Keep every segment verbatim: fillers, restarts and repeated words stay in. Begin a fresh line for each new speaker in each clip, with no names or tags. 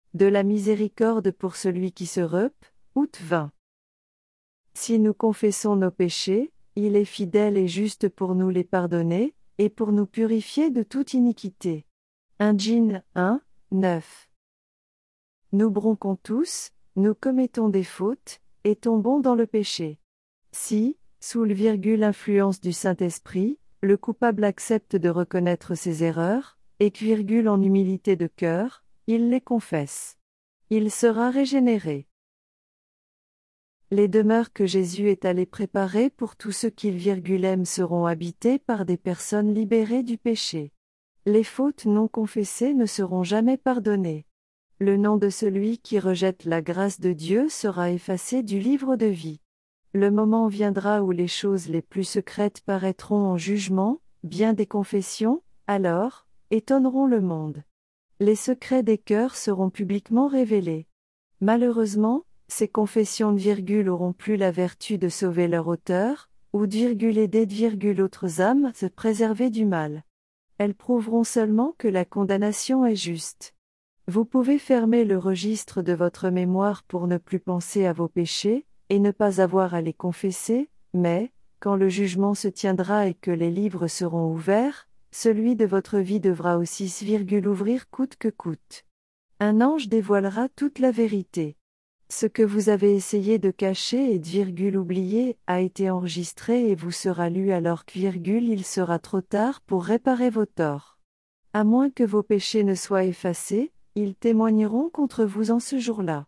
De la miséricorde pour celui qui se rep, août vingt. Si nous confessons nos péchés, il est fidèle et juste pour nous les pardonner, et pour nous purifier de toute iniquité. un Jean un, neuf. Nous bronquons tous, nous commettons des fautes, et tombons dans le péché. Si, sous le virgule influence du Saint-Esprit, le coupable accepte de reconnaître ses erreurs, et que virgule en humilité de cœur, il les confesse. Il sera régénéré. Les demeures que Jésus est allé préparer pour tous ceux qu'il virgule aime seront habitées par des personnes libérées du péché. Les fautes non confessées ne seront jamais pardonnées. Le nom de celui qui rejette la grâce de Dieu sera effacé du livre de vie. Le moment viendra où les choses les plus secrètes paraîtront en jugement, bien des confessions, alors, étonneront le monde. Les secrets des cœurs seront publiquement révélés. Malheureusement, ces confessions de virgule auront plus la vertu de sauver leur auteur, ou de virgule aider de virgule autres âmes à se préserver du mal. Elles prouveront seulement que la condamnation est juste. Vous pouvez fermer le registre de votre mémoire pour ne plus penser à vos péchés, et ne pas avoir à les confesser, mais, quand le jugement se tiendra et que les livres seront ouverts, celui de votre vie devra aussi se virgule ouvrir coûte que coûte. Un ange dévoilera toute la vérité. Ce que vous avez essayé de cacher et de virgule oublier a été enregistré et vous sera lu alors que virgule il sera trop tard pour réparer vos torts. À moins que vos péchés ne soient effacés, ils témoigneront contre vous en ce jour-là.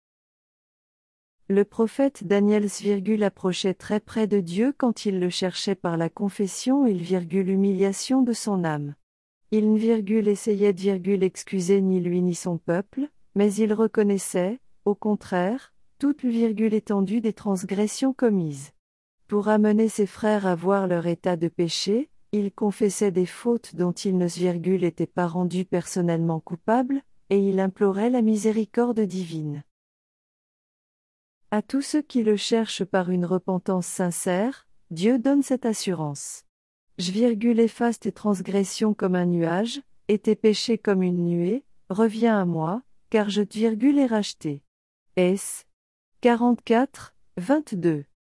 Le prophète Daniel virgule approchait très près de Dieu quand il le cherchait par la confession et l'humiliation de son âme. Il ne virgule essayait de virgule excuser ni lui ni son peuple, mais il reconnaissait, au contraire, toute virgule étendue des transgressions commises. Pour amener ses frères à voir leur état de péché, il confessait des fautes dont il ne virgule était pas rendu personnellement coupable, et il implorait la miséricorde divine. À tous ceux qui le cherchent par une repentance sincère, Dieu donne cette assurance. Je virgule efface tes transgressions comme un nuage, et tes péchés comme une nuée, reviens à moi, car je te virgule ai racheté. S. quarante-quatre, vingt-deux.